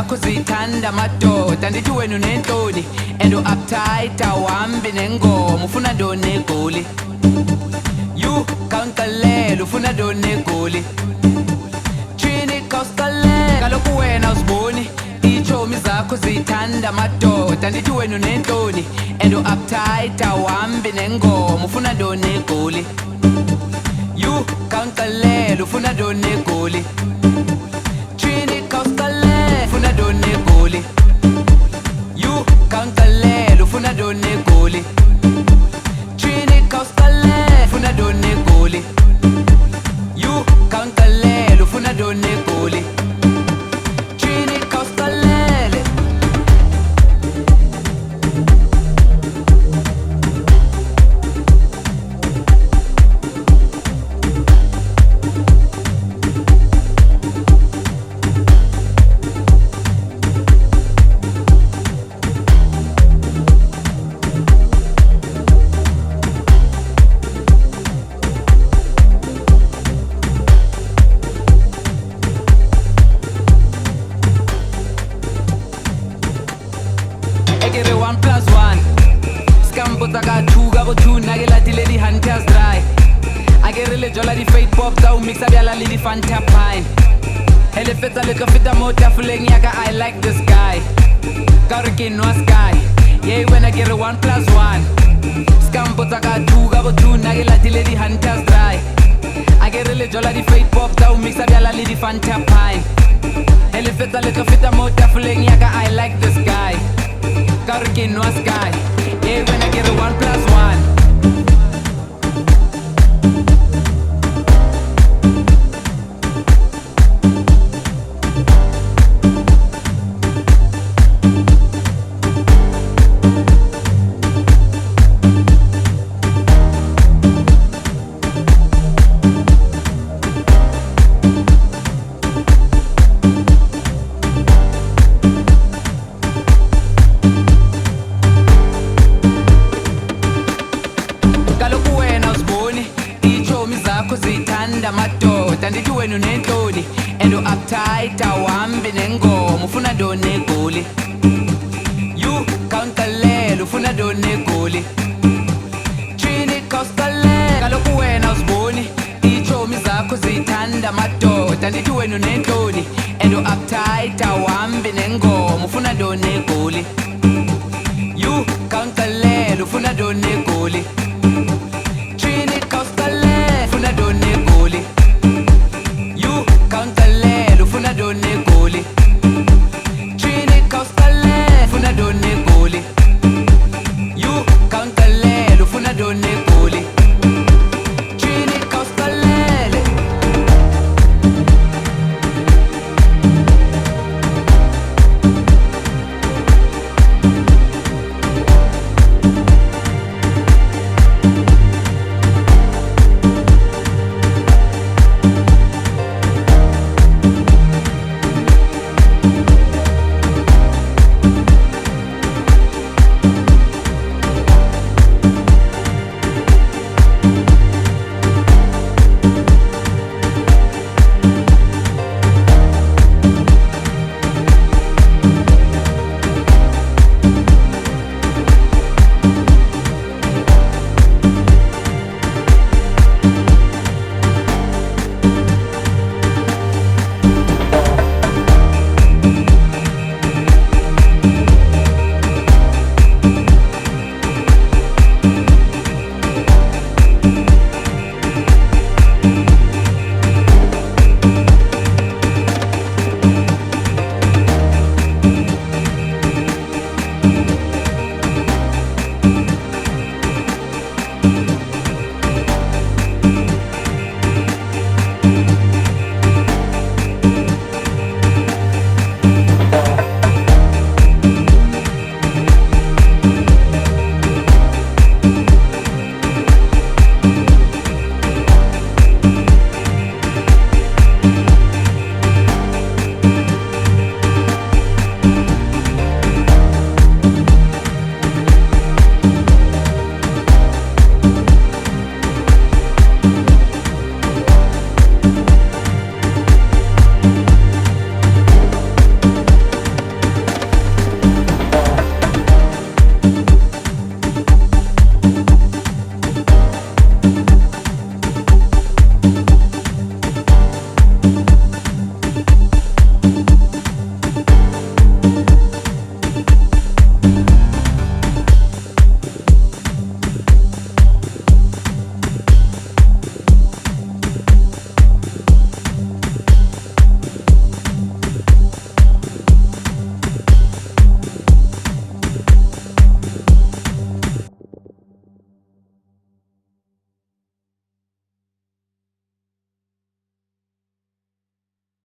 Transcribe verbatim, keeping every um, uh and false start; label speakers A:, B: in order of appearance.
A: zakho zithanda madoda ndithi wena unentoni and u-uptight awuhambi nengoma ufuna ntoni egoli you khawungiqalela ufuna ntoni egoli Trini khawusiqalela kaloku wena uziboni iitshomi zakho zithanda madoda ndithi wena unentoni and u-uptight awuhambi nengoma ufuna ntoni egoli you khawungiqalela ufuna ntoni egoli Trini khawusiqalela ufuna ntoni egoli you khawungiqalela ufuna ntoni egoli Trini khawusiqalela ufuna ntoni egoli you khawungiqalela ufuna ntoni egoli Trini khawusiqalela Ekere one plus one Skambota ka two ka bo two Nage lati le di hunters dry Akere le jola di fate pop Ta umixa biala le di fanta pine Hele feta le ka feta mo tafuleng yaka I like this guy Kariki no sky Yeah when I get a one plus one Skambota ka two ka bo two Nage lati le di hunters dry Akere le jola di fate pop Ta umixa biala le di fanta pine Hele feta le ka feta mo tafuleng yaka I like this guy Kariki no sky Yeah when I get a one plus one zithanda madoda ndithi wena unentoni and u-uptight awuhambi nengoma ufuna ntoni egoli you khawungiqalela ufuna ntoni egoli Trini khawusiqalela kaloku wena uziboni iitshomi zakho zithanda madoda ndithi wena unentoni